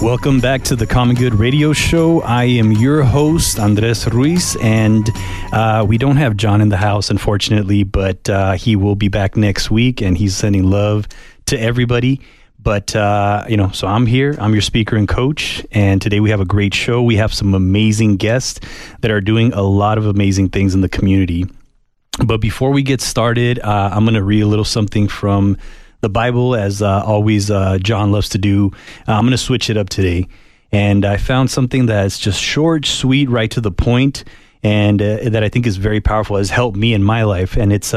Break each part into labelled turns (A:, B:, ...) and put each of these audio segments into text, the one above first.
A: Welcome back to the Common Good Radio Show. I am your host, Andres Ruiz, and we don't have John in the house, unfortunately, but he will be back next week, and he's sending love to everybody. But, so I'm here. I'm your speaker and coach, and today we have a great show. We have some amazing guests that are doing a lot of amazing things in the community. But before we get started, I'm going to read a little something from the Bible, as always John loves to do. I'm going to switch it up today. And I found something that's just short, sweet, right to the point, and that I think is very powerful, has helped me in my life. And it's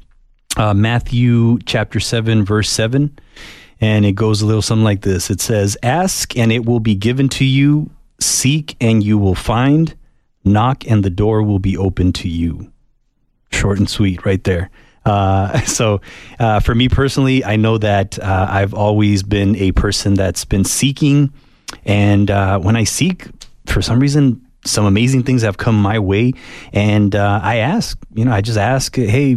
A: Matthew chapter 7, verse 7. And it goes a little something like this. It says, "Ask and it will be given to you. Seek and you will find. Knock and the door will be open to you." Short and sweet right there. So for me personally, I know that I've always been a person that's been seeking. And when I seek, for some reason, some amazing things have come my way. And I ask, I just ask, hey,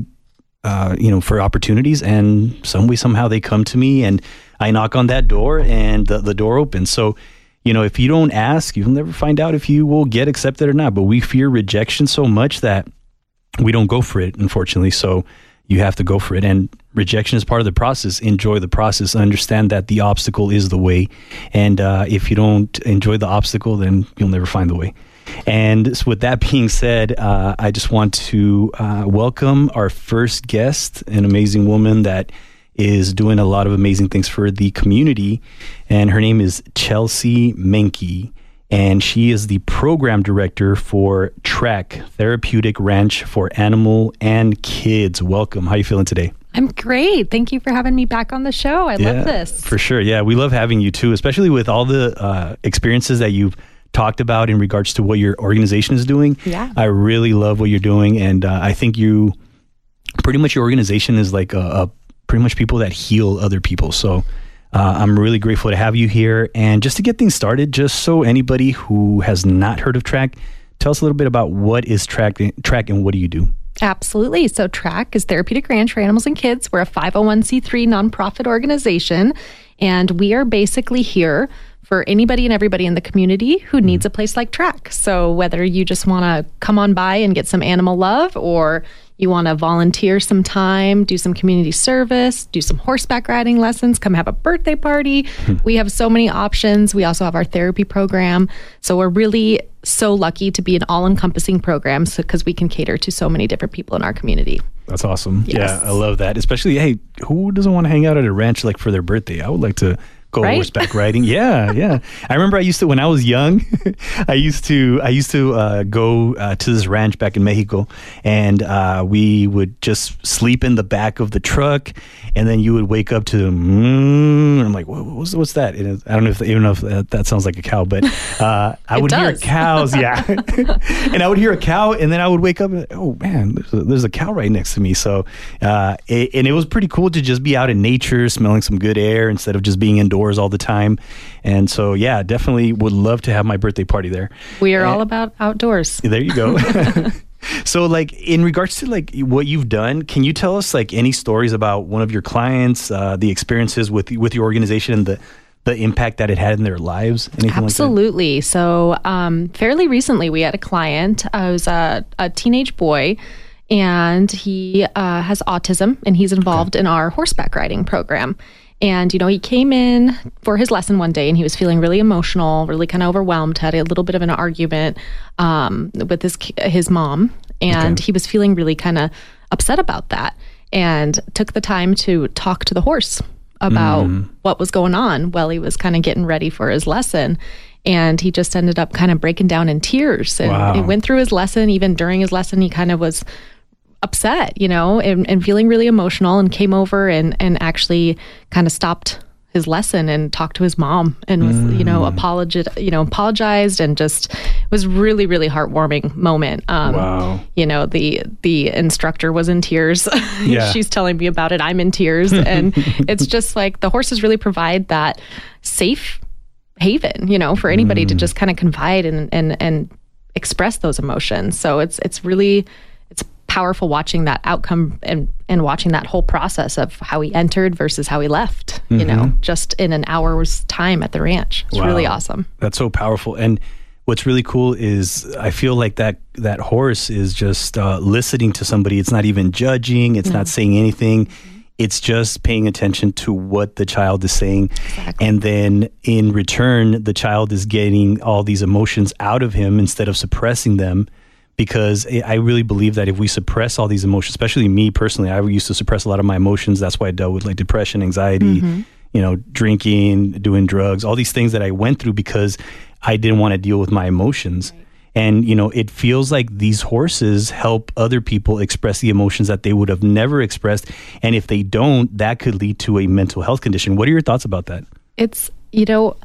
A: for opportunities, and some way, somehow they come to me, and I knock on that door and the door opens. So, if you don't ask, you'll never find out if you will get accepted or not. But we fear rejection so much that we don't go for it, unfortunately. So you have to go for it. And rejection is part of the process. Enjoy the process. Understand that the obstacle is the way. And if you don't enjoy the obstacle, then you'll never find the way. And so with that being said, I just want to welcome our first guest, an amazing woman that is doing a lot of amazing things for the community. And her name is Chelsea Menke. And she is the program director for TRAC, Therapeutic Ranch for Animal and Kids. Welcome. How are you feeling today?
B: I'm great. Thank you for having me back on the show. I love this.
A: For sure. Yeah, we love having you too, especially with all the experiences that you've talked about in regards to what your organization is doing.
B: Yeah.
A: I really love what you're doing. And I think your organization is like pretty much people that heal other people. So I'm really grateful to have you here. And just to get things started, just so anybody who has not heard of TRAC, tell us a little bit about what is TRAC and what do you do?
B: Absolutely. So TRAC is Therapeutic Ranch for Animals and Kids. We're a 501c3 nonprofit organization, and we are basically here for anybody and everybody in the community who needs a place like TRAC. So whether you just want to come on by and get some animal love, or you want to volunteer some time, do some community service, do some horseback riding lessons, come have a birthday party. We have so many options. We also have our therapy program. So we're really so lucky to be an all-encompassing program because we can cater to so many different people in our community.
A: That's awesome.
B: Yes.
A: Yeah, I love that. Especially, hey, who doesn't want to hang out at a ranch like for their birthday? I would like to go horseback riding. Yeah. I remember when I was young, I used to go to this ranch back in Mexico, and we would just sleep in the back of the truck, and then you would wake up to and I'm like, what's that? And I don't know if that sounds like a cow, but I would hear cows. Yeah. And I would hear a cow, and then I would wake up and, oh man, there's a cow right next to me. So it was pretty cool to just be out in nature, smelling some good air instead of just being indoors all the time. And so, yeah, definitely would love to have my birthday party there.
B: We are all about outdoors.
A: There you go. So, like, in regards to like what you've done, can you tell us like any stories about one of your clients, the experiences with your organization and the impact that it had in their lives? Anything
B: Absolutely.
A: Like that?
B: So fairly recently, we had a client. It was a teenage boy, and he has autism, and he's involved in our horseback riding program. And, he came in for his lesson one day, and he was feeling really emotional, really kind of overwhelmed, had a little bit of an argument with his mom. And he was feeling really kind of upset about that, and took the time to talk to the horse about what was going on while he was kind of getting ready for his lesson. And he just ended up kind of breaking down in tears. And he went through his lesson. Even during his lesson, he kind of was upset, and feeling really emotional, and came over and actually kind of stopped his lesson and talked to his mom and was, apologized, and just was really, really heartwarming moment.
A: Wow.
B: The instructor was in tears.
A: Yeah.
B: She's telling me about it. I'm in tears. And it's just like the horses really provide that safe haven, for anybody to just kind of confide and express those emotions. So it's really powerful watching that outcome and and watching that whole process of how he entered versus how he left, you know, just in an hour's time at the ranch. It's really awesome.
A: That's so powerful. And what's really cool is I feel like that horse is just listening to somebody. It's not even judging. It's not saying anything. It's just paying attention to what the child is saying.
B: Exactly.
A: And then in return, the child is getting all these emotions out of him instead of suppressing them. Because I really believe that if we suppress all these emotions, especially me personally, I used to suppress a lot of my emotions. That's why I dealt with like depression, anxiety, you know, drinking, doing drugs, all these things that I went through because I didn't want to deal with my emotions. Right. And, you know, it feels like these horses help other people express the emotions that they would have never expressed. And if they don't, that could lead to a mental health condition. What are your thoughts about that?
B: It's, you know,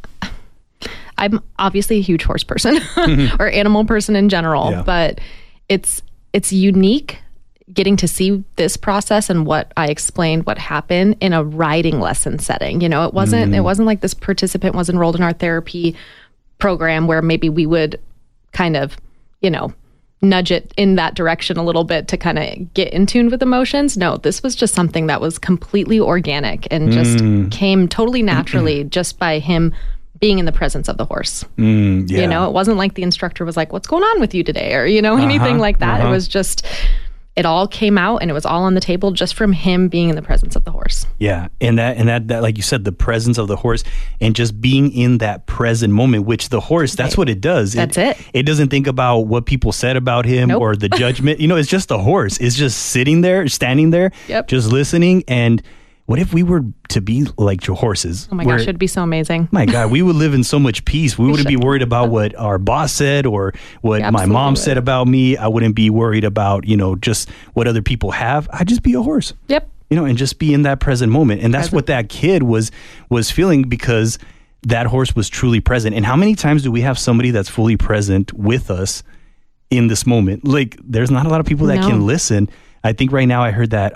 B: I'm obviously a huge horse person or animal person in general, but it's unique getting to see this process and what I explained, what happened in a riding lesson setting. You know, it wasn't like this participant was enrolled in our therapy program where maybe we would kind of, you know, nudge it in that direction a little bit to kind of get in tune with emotions. No, this was just something that was completely organic and just came totally naturally just by him being in the presence of the horse. You know, it wasn't like the instructor was like, what's going on with you today? Or, you know, anything like that. It was just, it all came out and it was all on the table just from him being in the presence of the horse.
A: Yeah. And that, like you said, the presence of the horse and just being in that present moment, which the horse, that's what it does.
B: That's it.
A: It doesn't think about what people said about him or the judgment. You know, it's just a horse. It's just sitting there, standing there, just listening. And what if we were to be like your horses?
B: Oh my gosh, it'd be so amazing.
A: My God, we would live in so much peace. We wouldn't be worried about what our boss said or what my mom said about me. I wouldn't be worried about, you know, just what other people have. I'd just be a horse.
B: Yep.
A: You know, and just be in that present moment. And that's what that kid was feeling because that horse was truly present. And how many times do we have somebody that's fully present with us in this moment? Like, there's not a lot of people that can listen. I think right now I heard that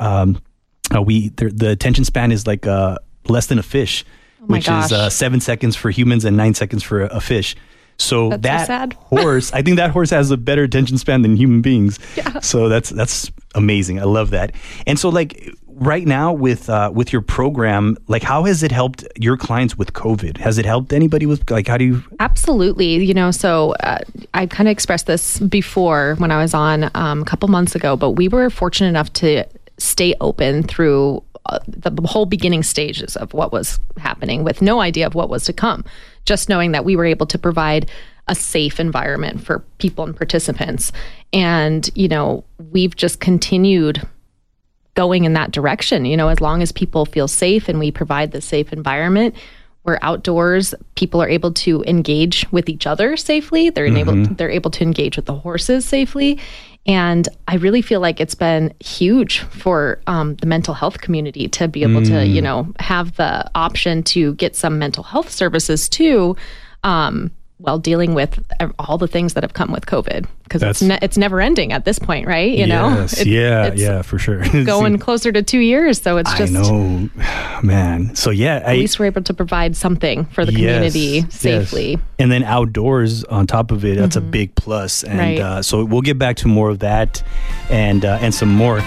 A: the attention span is like less than a fish, which is 7 seconds for humans and 9 seconds for a fish. So
B: that's
A: that horse, I think that horse has a better attention span than human beings.
B: Yeah.
A: So that's amazing. I love that. And so like right now with your program, like how has it helped your clients with COVID? Has it helped anybody with like, how do you?
B: Absolutely. You know, so I kind of expressed this before when I was on a couple months ago, but we were fortunate enough to stay open through the whole beginning stages of what was happening with no idea of what was to come. Just knowing that we were able to provide a safe environment for people and participants. And, you know, we've just continued going in that direction. You know, as long as people feel safe and we provide the safe environment, we're outdoors, people are able to engage with each other safely. They're able to engage with the horses safely. And I really feel like it's been huge for the mental health community to be able to, you know, have the option to get some mental health services too, while dealing with all the things that have come with COVID. Because it's never ending at this point, right? You know? It's
A: for sure.
B: Going closer to 2 years. So it's just...
A: I know, man. So yeah.
B: At least we're able to provide something for the community safely.
A: Yes. And then outdoors on top of it, that's a big plus. And so we'll get back to more of that and some more.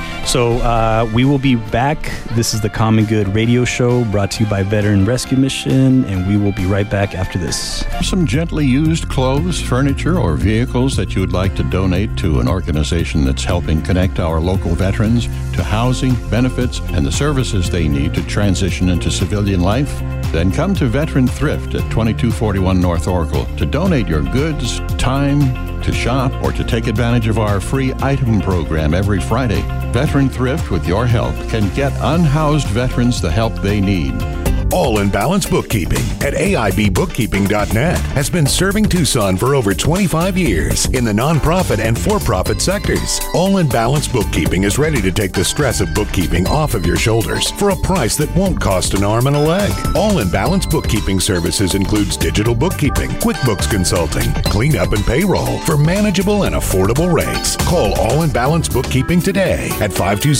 A: So we will be back. This is the Common Good Radio Show brought to you by Veteran Rescue Mission. And we will be right back after this.
C: Some gently used clothes, furniture, or vehicles that you would like to donate to an organization that's helping connect our local veterans to housing, benefits, and the services they need to transition into civilian life? Then come to Veteran Thrift at 2241 North Oracle to donate your goods, time, to shop, or to take advantage of our free item program every Friday. Veteran Thrift, with your help, can get unhoused veterans the help they need.
D: All in Balance Bookkeeping at AIBbookkeeping.net has been serving Tucson for over 25 years in the nonprofit and for-profit sectors. All in Balance Bookkeeping is ready to take the stress of bookkeeping off of your shoulders for a price that won't cost an arm and a leg. All in Balance Bookkeeping services includes digital bookkeeping, QuickBooks consulting, cleanup, and payroll for manageable and affordable rates. Call All in Balance Bookkeeping today at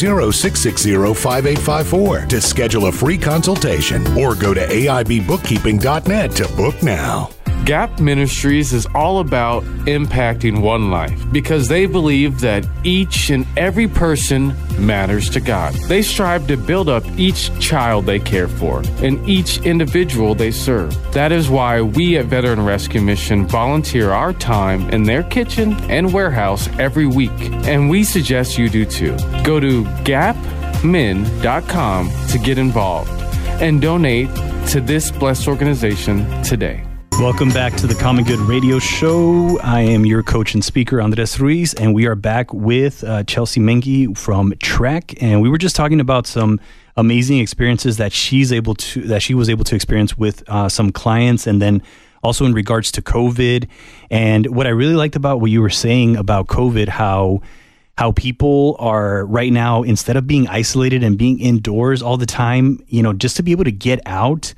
D: 520-660-5854 to schedule a free consultation. Or go to AIBbookkeeping.net to book now.
E: Gap Ministries is all about impacting one life because they believe that each and every person matters to God. They strive to build up each child they care for and each individual they serve. That is why we at Veteran Rescue Mission volunteer our time in their kitchen and warehouse every week, and we suggest you do too. Go to gapmin.com to get involved and donate to this blessed organization today.
A: Welcome back to the Common Good Radio Show. I am your coach and speaker, Andres Ruiz, and we are back with Chelsea Menke from Trek. And we were just talking about some amazing experiences that she was able to experience with some clients, and then also in regards to COVID. And what I really liked about what you were saying about COVID, how people are right now, instead of being isolated and being indoors all the time, just to be able to get out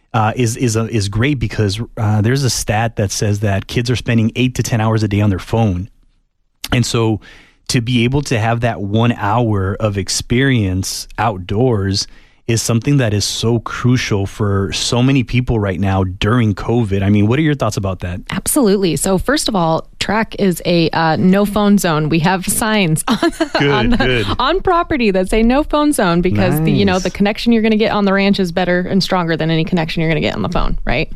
A: is great, because there's a stat that says that kids are spending 8 to 10 hours a day on their phone. And so to be able to have that 1 hour of experience outdoors is something that is so crucial for so many people right now during COVID. I mean, what are your thoughts about that?
B: Absolutely. So first of all, Trek is a no phone zone. We have signs on property that say no phone zone, because the connection you're going to get on the ranch is better and stronger than any connection you're going to get on the phone, right?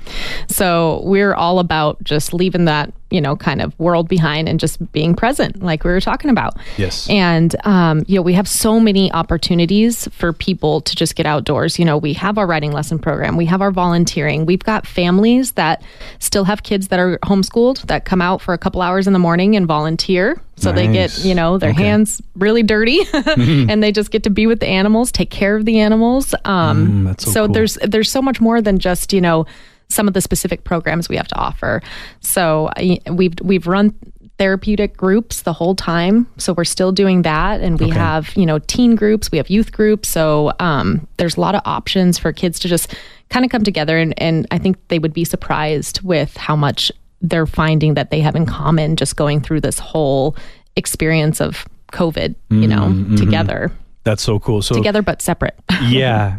B: So we're all about just leaving that kind of world behind and just being present, like we were talking about.
A: Yes.
B: And, we have so many opportunities for people to just get outdoors. We have our writing lesson program. We have our volunteering. We've got families that still have kids that are homeschooled that come out for a couple hours in the morning and volunteer. So they get, their hands really dirty and they just get to be with the animals, take care of the animals.
A: That's so cool.
B: There's so much more than just, some of the specific programs we have to offer. So we've run therapeutic groups the whole time. So we're still doing that. And we have, teen groups, we have youth groups. So there's a lot of options for kids to just kind of come together. And I think they would be surprised with how much they're finding that they have in common, just going through this whole experience of COVID, together.
A: That's so cool. So
B: together but separate.
A: Yeah.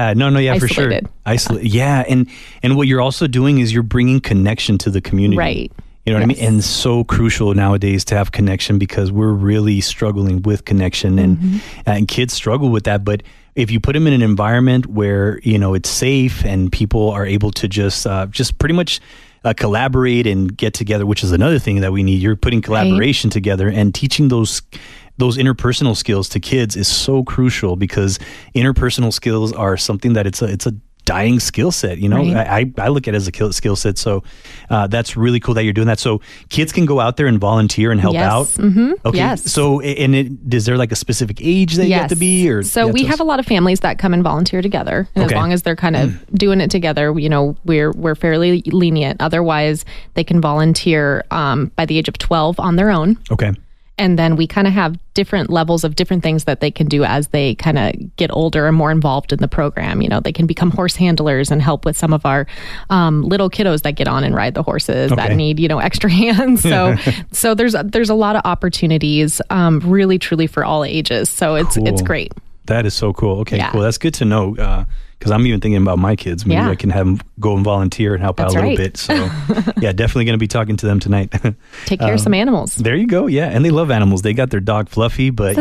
A: For sure. Isolated. Yeah. And what you're also doing is you're bringing connection to the community.
B: Right.
A: You know what I mean? And so crucial nowadays to have connection, because we're really struggling with connection, and kids struggle with that. But if you put them in an environment where, it's safe and people are able to just pretty much collaborate and get together, which is another thing that we need. You're putting collaboration together, and teaching those interpersonal skills to kids is so crucial, because interpersonal skills are something that it's a dying skill set. Right. I look at it as a skill set. So that's really cool that you're doing that. So kids can go out there and volunteer and help out.
B: Mm-hmm.
A: Okay.
B: Yes.
A: So is there like a specific age that you have to be? Or
B: so we have a lot of families that come and volunteer together, and as long as they're kind of doing it together, we're fairly lenient. Otherwise, they can volunteer by the age of 12 on their own.
A: Okay.
B: And then we kind of have different levels of different things that they can do as they kind of get older and more involved in the program. They can become horse handlers and help with some of our little kiddos that get on and ride the horses that need, extra hands. So there's a lot of opportunities, really, truly for all ages. So it's great.
A: That is so cool. Okay, cool. That's good to know. Because I'm even thinking about my kids. Maybe I can have them go and volunteer and help out a little bit. So definitely going to be talking to them tonight.
B: Take care of some animals.
A: There you go. Yeah. And they love animals. They got their dog Fluffy, but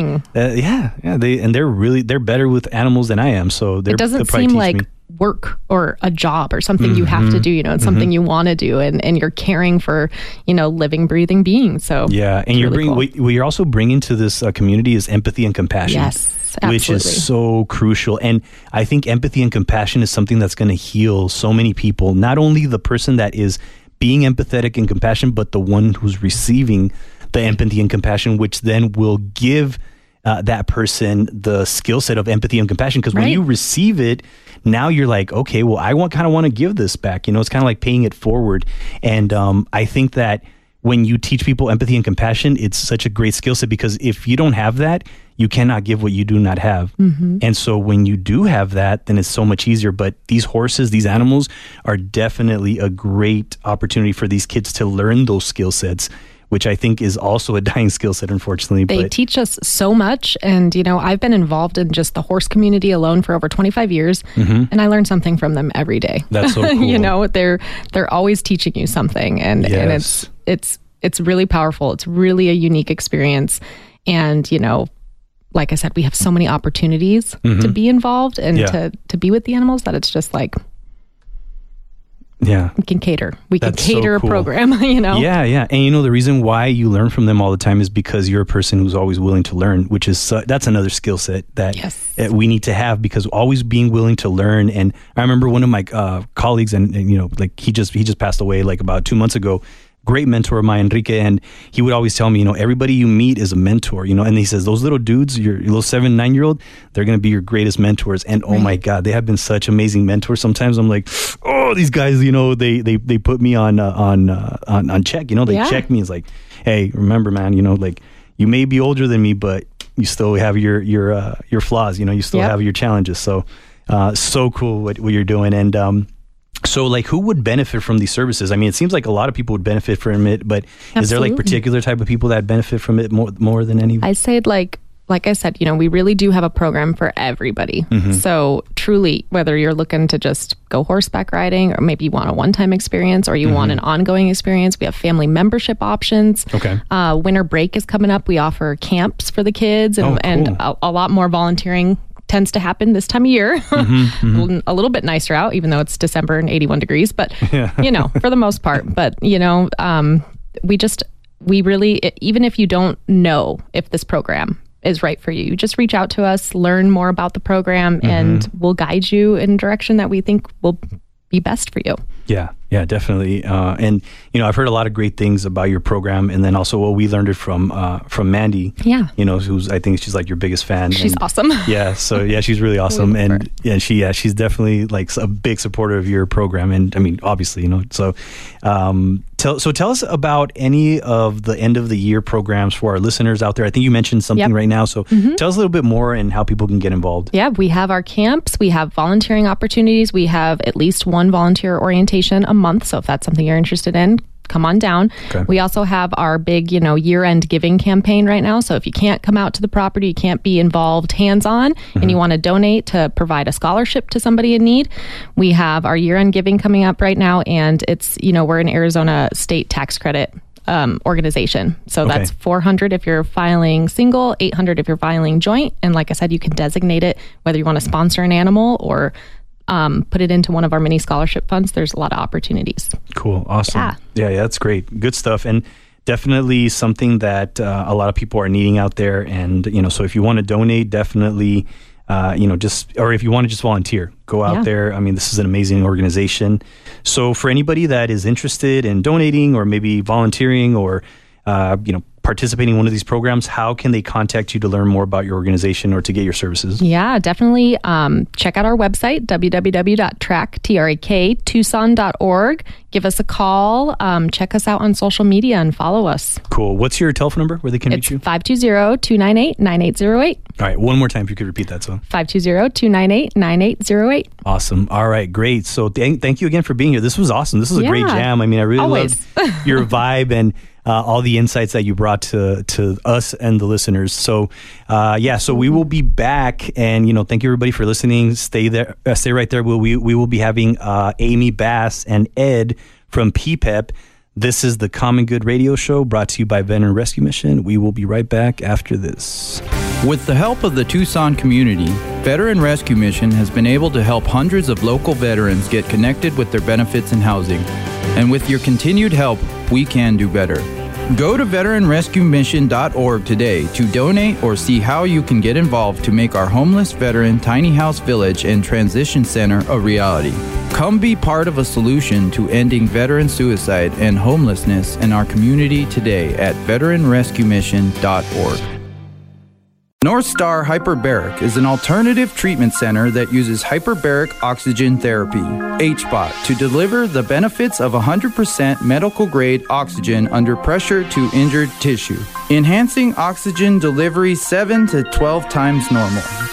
A: they're better with animals than I am. So it
B: doesn't seem like work or a job or something you have to do. It's something you want to do, and you're caring for, living, breathing beings. So
A: and you're bringing what you're also bringing to this community is empathy and compassion.
B: Yes. Absolutely.
A: Which is so crucial. And I think empathy and compassion is something that's going to heal so many people. Not only the person that is being empathetic and compassionate, but the one who's receiving the empathy and compassion, which then will give that person the skill set of empathy and compassion. Because when you receive it, now you're like, okay, well, I kind of want to give this back. It's kind of like paying it forward. And I think that when you teach people empathy and compassion, it's such a great skill set, because if you don't have that, you cannot give what you do not have. And so when you do have that, then it's so much easier. But these horses, these animals are definitely a great opportunity for these kids to learn those skill sets, which I think is also a dying skill set, unfortunately.
B: They teach us so much. And, I've been involved in just the horse community alone for over 25 years, and I learn something from them every day.
A: That's so cool.
B: They're always teaching you something, and it's really powerful. It's really a unique experience. And, like I said, we have so many opportunities to be involved and to be with the animals that it's just like, we can cater. We can cater a program,
A: Yeah. And the reason why you learn from them all the time is because you're a person who's always willing to learn, which is, that's another skill set that we need to have, because always being willing to learn. And I remember one of my colleagues, and like he just passed away like about 2 months ago. Great mentor of mine, Enrique, and he would always tell me, everybody you meet is a mentor, and he says, those little dudes, your little 7-9-year-old, they're going to be your greatest mentors. And oh my God, they have been such amazing mentors. Sometimes I'm like, oh, these guys, they put me on check, they check me. It's like, hey, remember, man, like you may be older than me, but you still have your flaws, you still have your challenges. So, so cool what you're doing. And, so like who would benefit from these services? I mean, it seems like a lot of people would benefit from it, but is there like particular type of people that benefit from it more than any?
B: I say like I said, we really do have a program for everybody. So truly, whether you're looking to just go horseback riding, or maybe you want a one-time experience, or you want an ongoing experience, we have family membership options.
A: Okay.
B: Winter break is coming up. We offer camps for the kids and a lot more volunteering tends to happen this time of year. A little bit nicer out, even though it's December and 81 degrees, but for the most part. But we really, even if you don't know if this program is right for you, you just reach out to us, learn more about the program, and we'll guide you in a direction that we think will be best for you. Yeah, definitely. And I've heard a lot of great things about your program, and then also we learned it from Mandy. Yeah. Who's, I think she's like your biggest fan. She's awesome.
A: Yeah. So she's really awesome, and she's definitely like a big supporter of your program. And I mean, obviously, so. Tell us about any of the end of the year programs for our listeners out there. I think you mentioned something right now. So tell us a little bit more and how people can get involved.
B: Yeah, we have our camps. We have volunteering opportunities. We have at least one volunteer orientation a month. So if that's something you're interested in, come on down. Okay. We also have our big, year-end giving campaign right now. So if you can't come out to the property, you can't be involved hands-on, and you want to donate to provide a scholarship to somebody in need, we have our year-end giving coming up right now. And it's, we're an Arizona state tax credit organization. So that's $400 if you're filing single, $800 if you're filing joint. And like I said, you can designate it whether you want to sponsor an animal or put it into one of our mini scholarship funds. There's a lot of opportunities.
A: Cool. Awesome. Yeah, that's great. Good stuff. And definitely something that a lot of people are needing out there. And, so if you want to donate, definitely, or if you want to just volunteer, go out there. I mean, this is an amazing organization. So for anybody that is interested in donating or maybe volunteering or, participating in one of these programs, how can they contact you to learn more about your organization or to get your services?
B: Yeah, definitely check out our website, www.traktucson.org. Give us a call. Check us out on social media and follow us.
A: Cool. What's your telephone number where they can reach you?
B: 520-298-9808.
A: All right. One more time if you could repeat that. So
B: 520-298-9808.
A: Awesome. All right. Great. So thank you again for being here. This was awesome. This was a great jam. I mean, I really loved your vibe and all the insights that you brought to us and the listeners. So, so we will be back, and thank you everybody for listening. Stay there, stay right there. We will be having Amy Bass and Ed from PPEP. This is the Common Good Radio Show, brought to you by Veteran Rescue Mission. We will be right back after this.
F: With the help of the Tucson community, Veteran Rescue Mission has been able to help hundreds of local veterans get connected with their benefits and housing. And with your continued help, we can do better. Go to veteranrescuemission.org today to donate or see how you can get involved to make our homeless veteran tiny house village and transition center a reality. Come be part of a solution to ending veteran suicide and homelessness in our community today at veteranrescuemission.org. North Star Hyperbaric is an alternative treatment center that uses hyperbaric oxygen therapy, HBOT, to deliver the benefits of 100% medical-grade oxygen under pressure to injured tissue, enhancing oxygen delivery 7 to 12 times normal.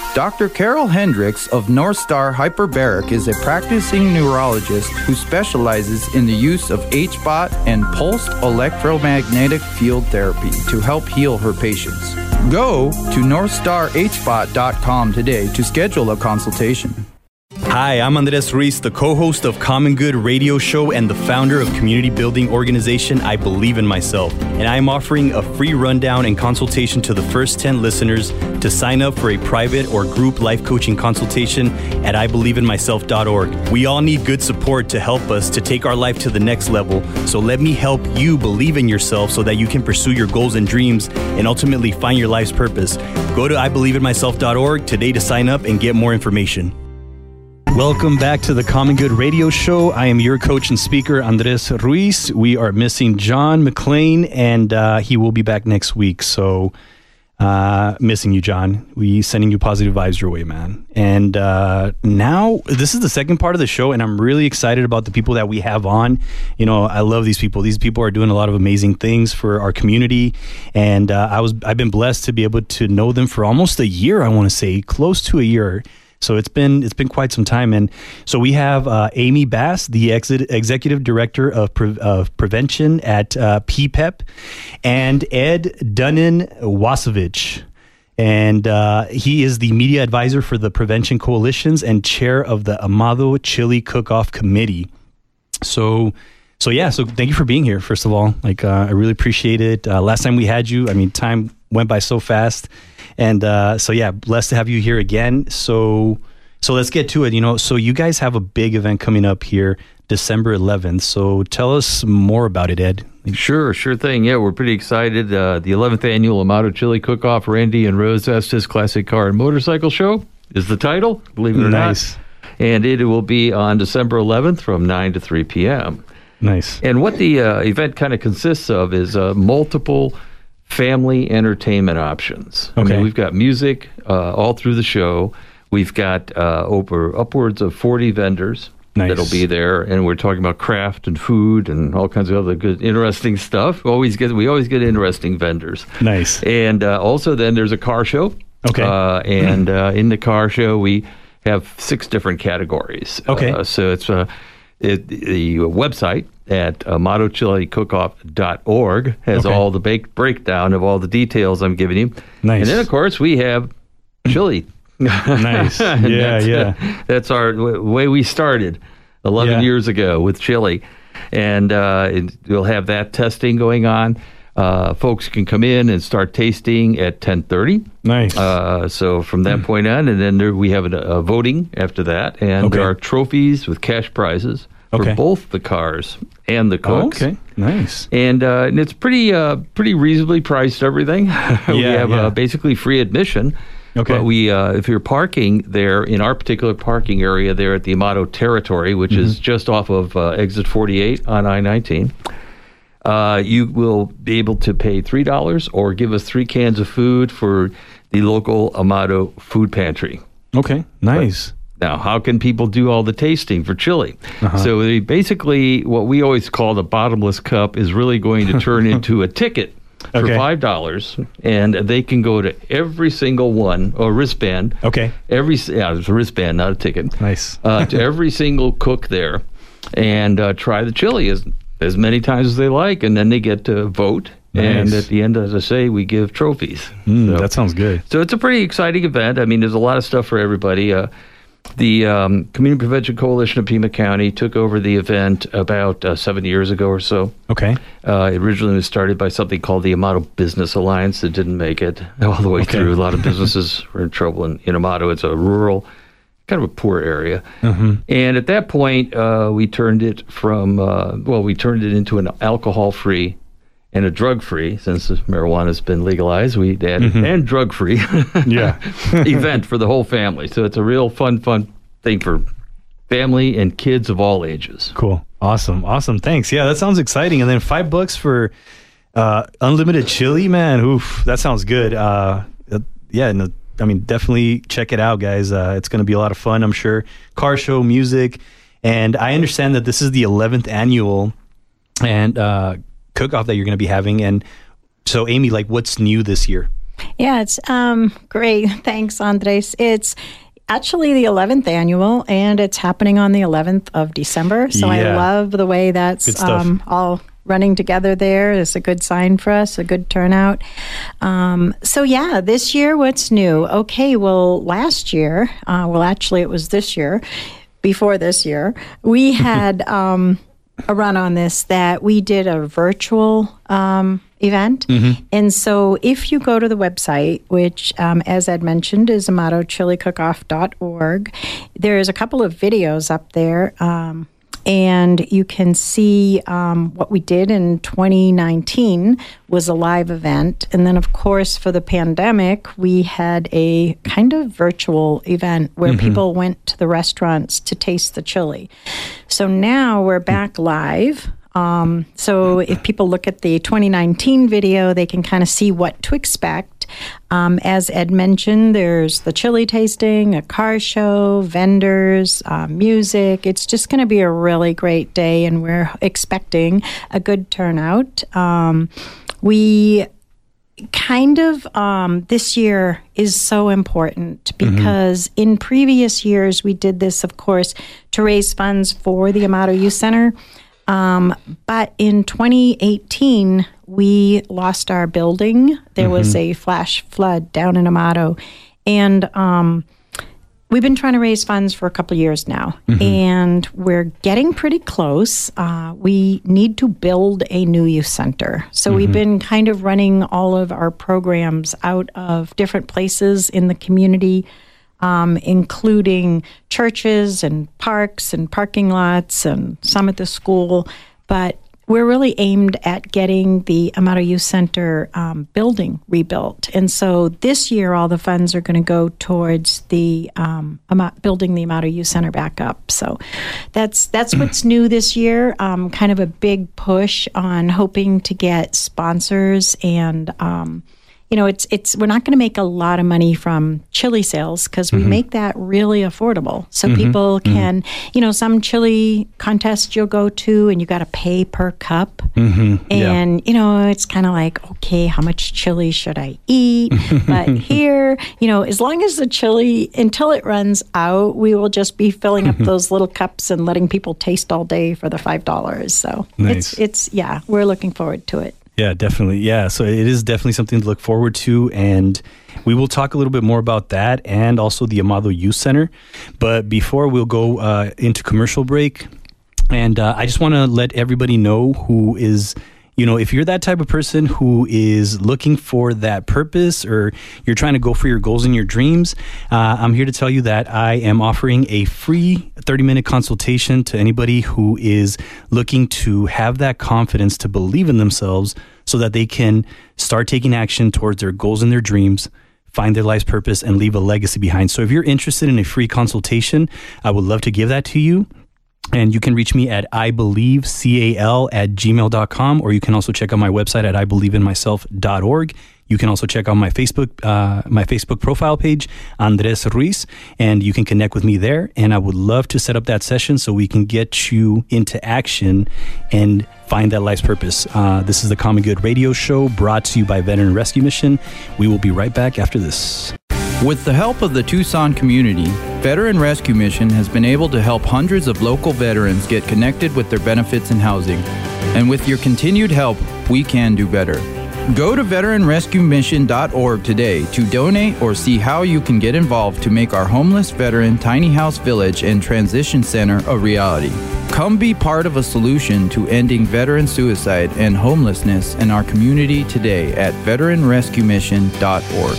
F: Dr. Carol Hendricks of North Star Hyperbaric is a practicing neurologist who specializes in the use of HBOT and pulsed electromagnetic field therapy to help heal her patients. Go to northstarhbot.com today to schedule a consultation.
A: Hi, I'm Andres Ruiz, the co-host of Common Good Radio Show and the founder of community building organization I Believe in Myself. And I am offering a free rundown and consultation to the first 10 listeners to sign up for a private or group life coaching consultation at IBelieveInMyself.org. We all need good support to help us to take our life to the next level. So let me help you believe in yourself so that you can pursue your goals and dreams and ultimately find your life's purpose. Go to IBelieveInMyself.org today to sign up and get more information. Welcome back to the Common Good Radio Show. I am your coach and speaker, Andres Ruiz. We are missing John McClain, and he will be back next week. So, missing you, John. We sending you positive vibes your way, man. And now, this is the second part of the show, and I'm really excited about the people that we have on. You know, I love these people. These people are doing a lot of amazing things for our community, and I've been blessed to be able to know them for almost a year. I want to say close to a year. So it's been quite some time, and so we have Amy Bass, the executive director of prevention at PPEP, and Ed Dunin-Wasovich, and he is the media advisor for the Prevention Coalitions and chair of the Amado Chili Cook-Off Committee. So thank you for being here. First of all, I really appreciate it. Last time we had you, I mean, time went by so fast. And blessed to have you here again. So let's get to it. You know, so you guys have a big event coming up here, December 11th. So tell us more about it, Ed.
G: Sure thing. Yeah, we're pretty excited. The 11th annual Amado Chili Cook-Off Randy and Rose Estes Classic Car and Motorcycle Show is the title, believe it or not. And it will be on December 11th from 9 to 3 p.m.
A: Nice.
G: And what the event kind of consists of is multiple family entertainment options.
A: Okay.
G: I mean, we've got music all through the show. We've got upwards of 40 vendors that'll be there, and we're talking about craft and food and all kinds of other good, interesting stuff. We always get interesting vendors.
A: Nice.
G: And also, then there's a car show.
A: Okay.
G: And in the car show, we have 6 different categories.
A: Okay.
G: So it's the website at AmadoChiliCookoff.org has all the breakdown of all the details I'm giving you.
A: Nice.
G: And then, of course, we have chili.
A: Nice. Yeah.
G: That's our way we started 11 years ago with chili. And we'll have that testing going on. Folks can come in and start tasting at 10:30.
A: Nice.
G: So from that point on, and then we have a voting after that. And there are trophies with cash prizes for both the cars and the cooks.
A: Okay, nice.
G: And it's pretty reasonably priced, everything. We have basically free admission.
A: Okay.
G: But we, if you're parking there in our particular parking area there at the Amado Territory, which is just off of exit 48 on I-19, you will be able to pay $3 or give us 3 cans of food for the local Amado food pantry.
A: Okay, nice.
G: Now, how can people do all the tasting for chili? So basically, what we always call the bottomless cup is really going to turn into a ticket for $5, and they can go to every single one, or wristband.
A: Okay.
G: It's a wristband, not a ticket.
A: Nice.
G: To every single cook there, and try the chili as many times as they like, and then they get to vote. Nice. And at the end, as I say, we give trophies.
A: That sounds good.
G: So it's a pretty exciting event. I mean, there's a lot of stuff for everybody. The Community Prevention Coalition of Pima County took over the event about 7 years ago or so.
A: Okay.
G: It originally was started by something called the Amado Business Alliance that didn't make it all the way through. A lot of businesses were in trouble in Amado. It's a rural, kind of a poor area. And at that point, we turned it into an alcohol-free and a drug-free, since marijuana has been legalized, we added and drug-free event for the whole family. So it's a real fun thing for family and kids of all ages.
A: Cool. Awesome. Thanks. Yeah, that sounds exciting. And then $5 for unlimited chili, man. Oof, that sounds good. Definitely check it out, guys. It's going to be a lot of fun, I'm sure. Car show, music. And I understand that this is the 11th annual and cook-off that you're going to be having. And so, Amy, what's new this year?
H: Yeah, it's great. Thanks, Andres. It's actually the 11th annual, and it's happening on the 11th of December. So I love the way that's all running together there. It's a good sign for us, a good turnout. This year, what's new? Okay, well, last year, actually it was this year, before this year, we had a run on this that we did a virtual event. Mm-hmm. And so if you go to the website, which, as Ed mentioned, is AmatoChiliCookoff.org, there's a couple of videos up there, and you can see what we did in 2019 was a live event. And then, of course, for the pandemic, we had a kind of virtual event where people went to the restaurants to taste the chili. So now we're back live. So if people look at the 2019 video, they can kind of see what to expect. As Ed mentioned, there's the chili tasting, a car show, vendors, music. It's just going to be a really great day, and we're expecting a good turnout. We kind of, this year is so important because in previous years, we did this, of course, to raise funds for the Amato Youth Center. But in 2018, we lost our building. There was a flash flood down in Amato. And we've been trying to raise funds for a couple of years now. And we're getting pretty close. We need to build a new youth center. So we've been kind of running all of our programs out of different places in the community, including churches and parks and parking lots and some at the school. But we're really aimed at getting the Amato Youth Center building rebuilt. And so this year, all the funds are going to go towards the building the Amato Youth Center back up. So that's what's new this year, kind of a big push on hoping to get sponsors and it's we're not going to make a lot of money from chili sales because we make that really affordable. So people can, some chili contests you'll go to and you got to pay per cup. And, it's kind of like, okay, how much chili should I eat? But here, as long as the chili, until it runs out, we will just be filling up those little cups and letting people taste all day for the $5. So it's we're looking forward to it.
A: Yeah, definitely. Yeah, so it is definitely something to look forward to, and we will talk a little bit more about that and also the Amato Youth Center. But before we'll go into commercial break, and I just want to let everybody know who is, if you're that type of person who is looking for that purpose or you're trying to go for your goals and your dreams, I'm here to tell you that I am offering a free 30-minute consultation to anybody who is looking to have that confidence to believe in themselves so that they can start taking action towards their goals and their dreams, find their life's purpose, and leave a legacy behind. So if you're interested in a free consultation, I would love to give that to you. And you can reach me at ibelievecal@gmail.com, or you can also check out my website at ibelieveinmyself.org. You can also check out my Facebook profile page, Andres Ruiz, and you can connect with me there. And I would love to set up that session so we can get you into action and find that life's purpose. This is the Common Good Radio Show brought to you by Veteran Rescue Mission. We will be right back after this.
F: With the help of the Tucson community, Veteran Rescue Mission has been able to help hundreds of local veterans get connected with their benefits and housing. And with your continued help, we can do better. Go to veteranrescuemission.org today to donate or see how you can get involved to make our homeless veteran tiny house village and transition center a reality. Come be part of a solution to ending veteran suicide and homelessness in our community today at veteranrescuemission.org.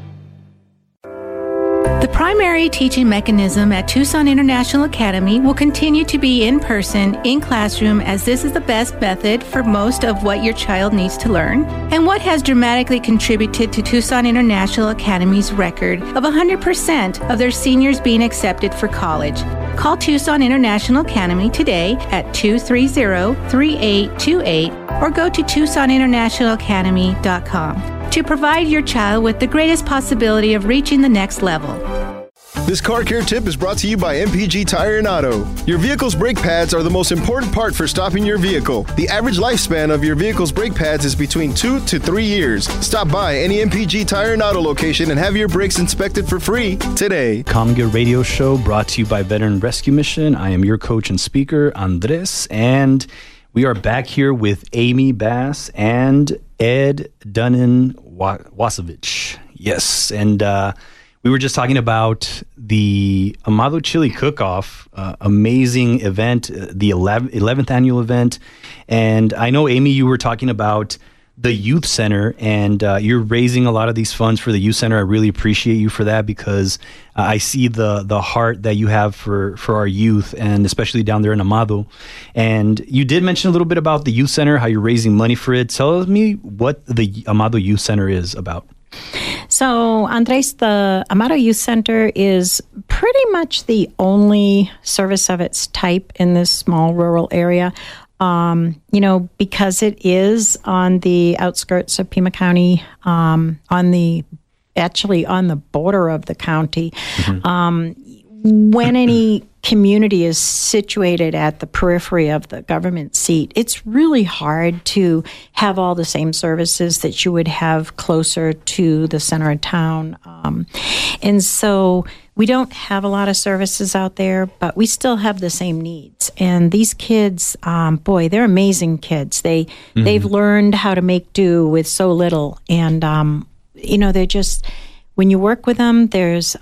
I: The primary teaching mechanism at Tucson International Academy will continue to be in person, in classroom, as this is the best method for most of what your child needs to learn, and what has dramatically contributed to Tucson International Academy's record of 100% of their seniors being accepted for college. Call Tucson International Academy today at 230-3828 or go to TucsonInternationalAcademy.com to provide your child with the greatest possibility of reaching the next level.
J: This car care tip is brought to you by MPG Tire and Auto. Your vehicle's brake pads are the most important part for stopping your vehicle. The average lifespan of your vehicle's brake pads is between 2 to 3 years. Stop by any MPG Tire and Auto location and have your brakes inspected for free today.
A: Common Good Radio Show brought to you by Veteran Rescue Mission. I am your coach and speaker, Andres, and we are back here with Amy Bass and Ed Dunnan-Wasovich. Yes, and we were just talking about the Amado Chili Cook-Off, amazing event, the 11th annual event. And I know, Amy, you were talking about the Youth Center, and you're raising a lot of these funds for the Youth Center. I really appreciate you for that, because I see the heart that you have for our youth, and especially down there in Amado. And you did mention a little bit about the Youth Center, how you're raising money for it. Tell me what the Amado Youth Center is about.
H: So, Andres, the Amado Youth Center is pretty much the only service of its type in this small rural area. Because it is on the outskirts of Pima County, on the border of the county. When any community is situated at the periphery of the government seat, it's really hard to have all the same services that you would have closer to the center of town. And so we don't have a lot of services out there, but we still have the same needs. And these kids, they're amazing kids. They've learned how to make do with so little. And, they're just, when you work with them, there's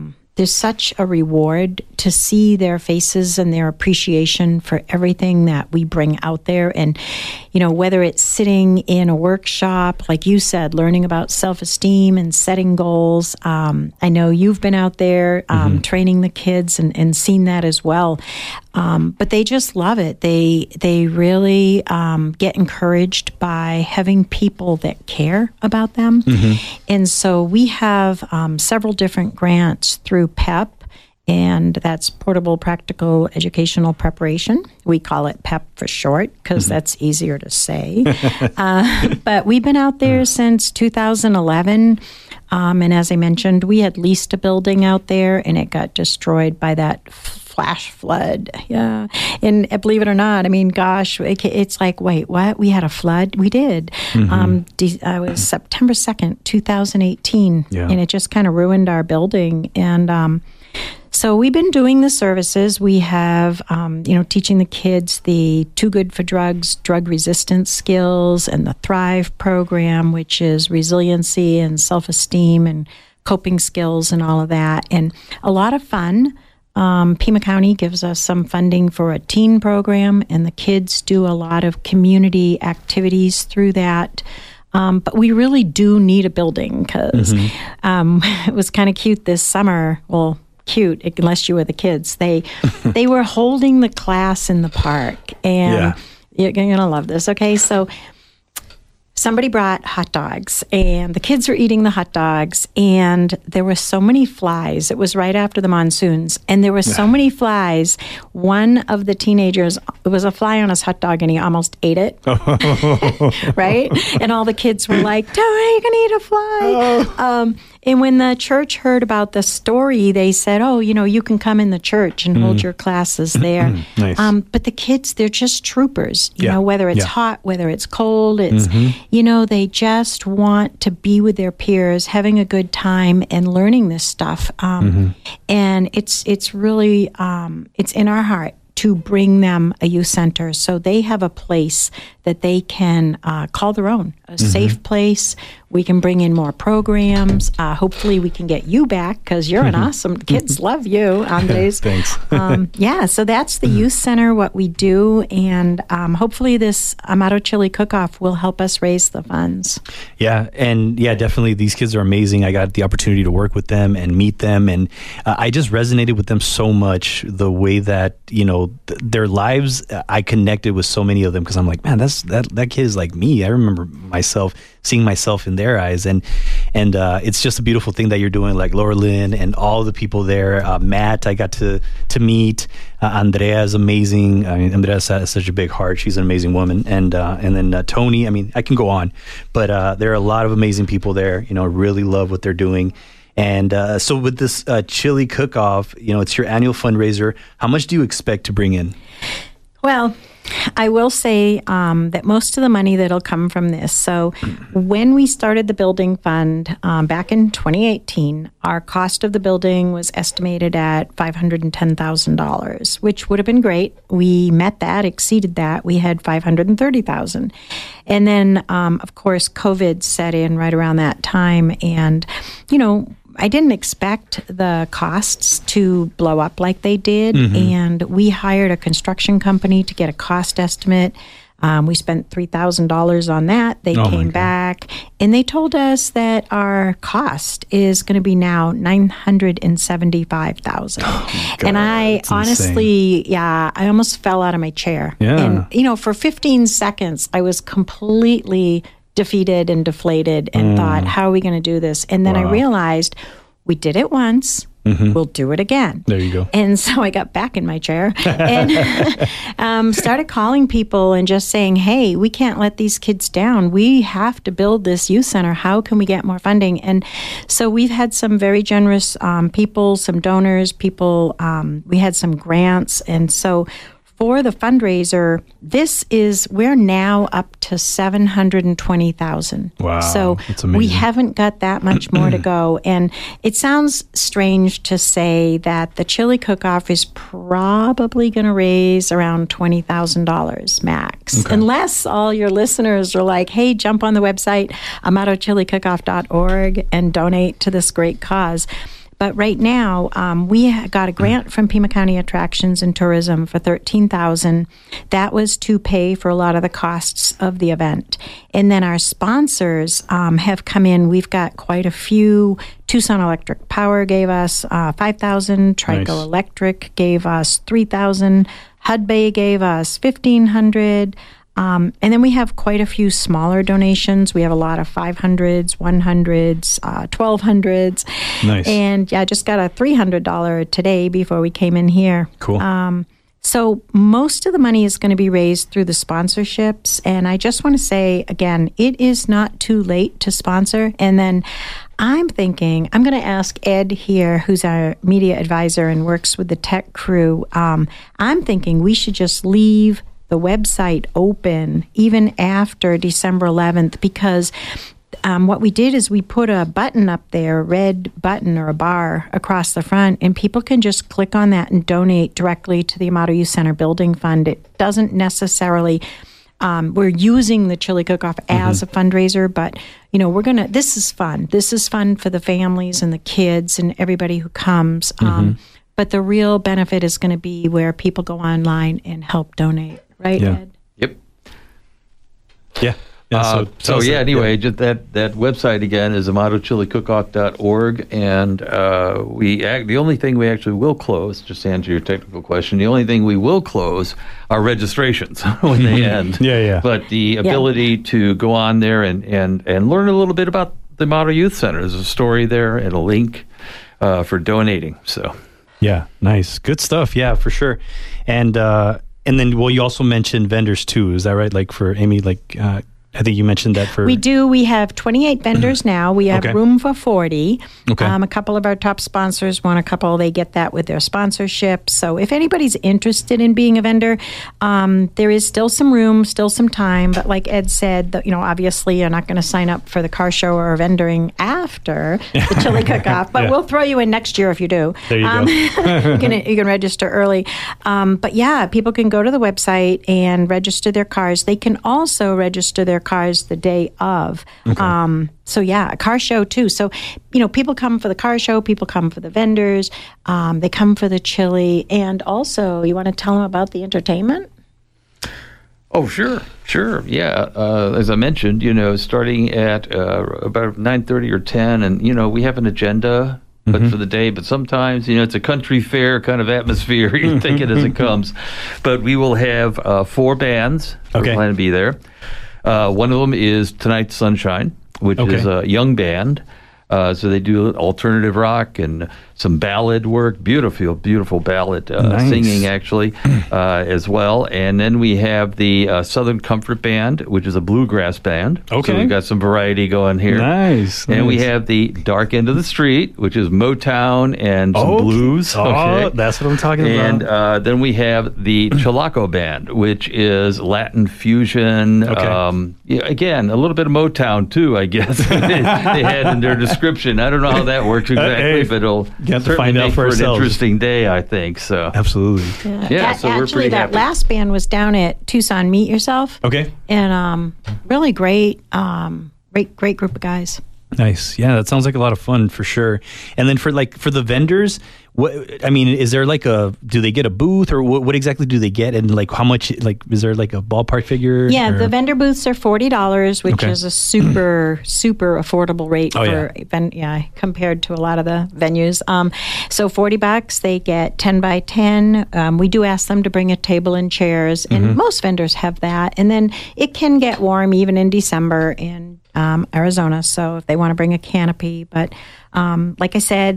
H: such a reward to see their faces and their appreciation for everything that we bring out there. And, whether it's sitting in a workshop, like you said, learning about self-esteem and setting goals. I know you've been out there training the kids and seen that as well. But they just love it. They really get encouraged by having people that care about them. And so we have several different grants through PEP, and that's Portable Practical Educational Preparation. We call it PEP for short because that's easier to say. But we've been out there since 2011. And as I mentioned, we had leased a building out there, and it got destroyed by that flash flood. Yeah. And believe it or not, it's like, wait, what? We had a flood? We did. It was September 2nd, 2018. Yeah. And it just kind of ruined our building. And so we've been doing the services. We have, teaching the kids the Too Good for Drugs, drug resistance skills, and the Thrive program, which is resiliency and self-esteem and coping skills and all of that. And a lot of fun. Pima County gives us some funding for a teen program, and the kids do a lot of community activities through that. But we really do need a building because it was kind of cute this summer. Well, cute unless you were the kids. They were holding the class in the park, and you're gonna love this. Okay, so somebody brought hot dogs, and the kids were eating the hot dogs, and there were so many flies. It was right after the monsoons, and there were so many flies. One of the teenagers, it was a fly on his hot dog, and he almost ate it. Right? And all the kids were like, "Don't, you're gonna eat a fly." And when the church heard about the story, they said, you can come in the church and hold your classes there.
A: Nice.
H: But the kids, they're just troopers, whether it's hot, whether it's cold, it's, they just want to be with their peers, having a good time and learning this stuff. And it's really, it's in our heart to bring them a youth center so they have a place that they can call their own, a safe place. We can bring in more programs. Hopefully we can get you back because you're an awesome, kids love you, Andres.
A: Thanks.
H: So that's the youth center, what we do. And hopefully this Amado Chili Cook-Off will help us raise the funds.
A: Yeah, and definitely these kids are amazing. I got the opportunity to work with them and meet them, and I just resonated with them so much, the way that, their lives, I connected with so many of them because I'm like, man, that kid is like me. I remember seeing myself in their eyes, and it's just a beautiful thing that you're doing, like Laura Lynn and all the people there. Matt, I got to meet. Andrea is amazing. Andrea has such a big heart. She's an amazing woman. And then Tony, I can go on, but there are a lot of amazing people there. Really love what they're doing. And so with this chili cook-off, it's your annual fundraiser. How much do you expect to bring in?
H: Well, I will say that most of the money that'll come from this. So when we started the building fund back in 2018, our cost of the building was estimated at $510,000, which would have been great. We met that, exceeded that. We had $530,000. And then, of course, COVID set in right around that time. And, I didn't expect the costs to blow up like they did, and we hired a construction company to get a cost estimate. We spent $3,000 on that. They came back, and they told us that our cost is going to be now $975,000. And I honestly, I almost fell out of my chair.
A: Yeah.
H: And, for 15 seconds, I was completely defeated and deflated and thought, how are we going to do this? And then I realized we did it once. We'll do it again.
A: There you go.
H: And so I got back in my chair and started calling people and just saying, hey, we can't let these kids down. We have to build this youth center. How can we get more funding? And so we've had some very generous people, some donors, people. We had some grants. And so for the fundraiser, we're now up to $720,000.
A: Wow,
H: so
A: that's amazing.
H: We haven't got that much more to go. And it sounds strange to say that the chili cook-off is probably going to raise around $20,000 max. Okay. Unless all your listeners are like, hey, jump on the website, amatochilicookoff.org, and donate to this great cause. But right now, we got a grant from Pima County Attractions and Tourism for $13,000. That was to pay for a lot of the costs of the event. And then our sponsors have come in. We've got quite a few. Tucson Electric Power gave us $5,000. Trico Electric gave us $3,000. Hudbay gave us $1,500. And then we have quite a few smaller donations. We have a lot of 500s, 100s, 1200s.
A: Nice.
H: And I just got a $300 today before we came in here.
A: Cool.
H: So most of the money is going to be raised through the sponsorships. And I just want to say, again, it is not too late to sponsor. And then I'm thinking, I'm going to ask Ed here, who's our media advisor and works with the tech crew. I'm thinking we should just leave the website open even after December 11th, because what we did is we put a button up there, a red button or a bar across the front, and people can just click on that and donate directly to the Amato Youth Center Building Fund. It doesn't necessarily, we're using the Chili Cook-Off as a fundraiser, but this is fun. This is fun for the families and the kids and everybody who comes. But the real benefit is going to be where people go online and help donate. Right, Ed?
G: Yep.
A: Yeah.
G: Anyway, just that website again is amatochilicookoff.org, and the only thing we actually will close, just to answer your technical question, the only thing we will close are registrations when they end.
A: Yeah.
G: But the ability to go on there and learn a little bit about the Amato Youth Center. There's a story there and a link for donating. So.
A: Yeah, nice. Good stuff. Yeah, for sure. And then, you also mentioned vendors too. Is that right? Like for Amy, I think you mentioned that for...
H: We do. We have 28 vendors now. We have room for 40.
A: Okay.
H: A couple of our top sponsors want a couple. They get that with their sponsorship. So if anybody's interested in being a vendor, there is still some room, still some time. But like Ed said, obviously you're not going to sign up for the car show or vendoring after the Chili Cook-Off. But we'll throw you in next year if you do.
A: There you go.
H: You can register early. But yeah, people can go to the website and register their cars. They can also register their cars the day of. Okay. A car show too. So, people come for the car show, people come for the vendors, they come for the chili, and also, you want to tell them about the entertainment?
G: Oh, sure. Yeah. As I mentioned, starting at about 9:30 or 10, and, we have an agenda for the day, but sometimes, it's a country fair kind of atmosphere. You take it as it comes. But we will have 4 bands who plan to be there. One of them is Tonight's Sunshine, which is a young band. So they do alternative rock and some ballad work, beautiful ballad singing, actually, as well. And then we have the Southern Comfort Band, which is a bluegrass band.
A: Okay.
G: So we've got some variety going here.
A: Nice.
G: And we have the Dark End of the Street, which is Motown and some blues.
A: Oh, that's what I'm talking about.
G: And then we have the Chalaco Band, which is Latin fusion.
A: Okay.
G: Again, a little bit of Motown, too, I guess, they had in their description. I don't know how that works exactly, but it'll
A: have to find out for
G: an
A: ourselves.
G: Interesting day, I think. So
A: absolutely,
G: yeah. So we're pretty
H: that
G: happy.
H: last band was down at Tucson Meet Yourself.
A: Okay,
H: and really great group of guys.
A: Nice. Yeah, that sounds like a lot of fun for sure. And then for the vendors, is there do they get a booth, or what exactly do they get, and how much, is there a ballpark figure?
H: Yeah, the vendor booths are $40, which is a super affordable rate compared to a lot of the venues. So $40, they get 10 by 10. We do ask them to bring a table and chairs, and most vendors have that. And then it can get warm even in December in Arizona, so if they want to bring a canopy. But like I said,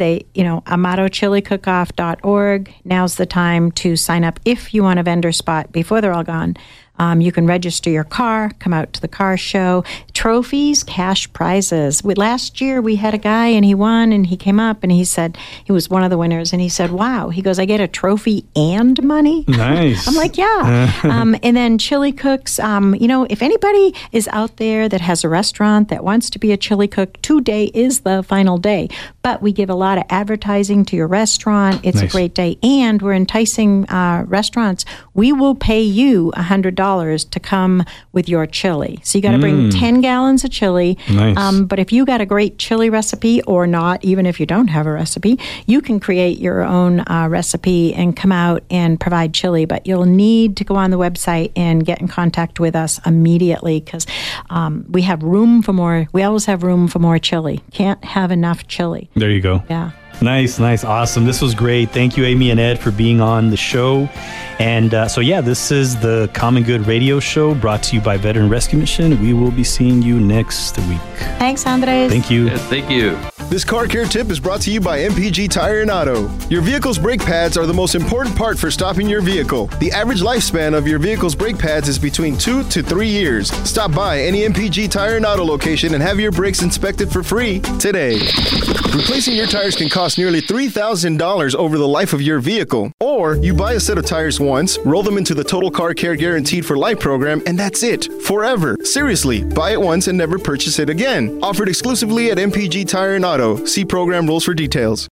H: AmatoChiliCookoff.org. Now's the time to sign up if you want a vendor spot before they're all gone. You can register your car, come out to the car show. Trophies, cash prizes. Last year we had a guy and he won, and he came up and he said he was one of the winners, and he said, wow. He goes, I get a trophy and money?
A: Nice.
H: I'm like, yeah. And then chili cooks. If anybody is out there that has a restaurant that wants to be a chili cook, today is the final day. But we give a lot of advertising to your restaurant. It's a great day. And we're enticing restaurants. We will pay you $100 to come with your chili. So you got to bring 10 gallons of chili.
A: Nice.
H: But if you got a great chili recipe, or not, even if you don't have a recipe, you can create your own recipe and come out and provide chili. But you'll need to go on the website and get in contact with us immediately, because we have room for more. We always have room for more chili. Can't have enough chili.
A: There you go.
H: Yeah.
A: Nice. Awesome. This was great. Thank you, Amy and Ed, for being on the show. And this is the Common Good Radio Show, brought to you by Veteran Rescue Mission. We will be seeing you next week.
H: Thanks, Andres.
A: Thank you.
G: Yes, thank you.
J: This car care tip is brought to you by MPG Tire and Auto. Your vehicle's brake pads are the most important part for stopping your vehicle. The average lifespan of your vehicle's brake pads is between 2 to 3 years. Stop by any MPG Tire and Auto location and have your brakes inspected for free today. Replacing your tires can cost nearly $3,000 over the life of your vehicle. Or you buy a set of tires once, roll them into the Total Car Care Guaranteed for Life program, and that's it, forever. Seriously, buy it once and never purchase it again. Offered exclusively at MPG Tire and Auto. See program rules for details.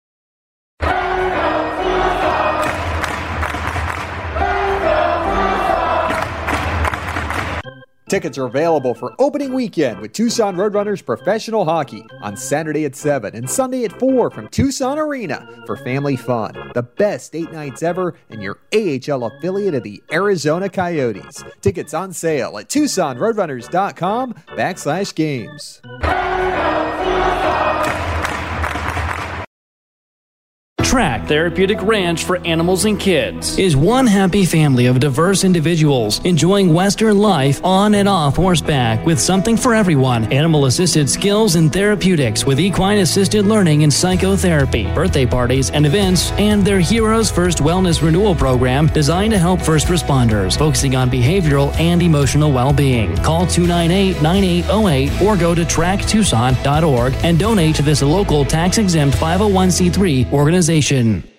K: Tickets are available for opening weekend with Tucson Roadrunners Professional Hockey on Saturday at 7 and Sunday at 4 from Tucson Arena for family fun. The best 8 nights ever and your AHL affiliate of the Arizona Coyotes. Tickets on sale at TucsonRoadrunners.com/games.
L: Track Therapeutic Ranch for Animals and Kids is one happy family of diverse individuals enjoying Western life on and off horseback with something for everyone. Animal-assisted skills and therapeutics with equine-assisted learning and psychotherapy, birthday parties and events, and their Heroes First Wellness Renewal Program designed to help first responders, focusing on behavioral and emotional well-being. Call 298-9808 or go to tracktucson.org and donate to this local tax-exempt 501c3 organization.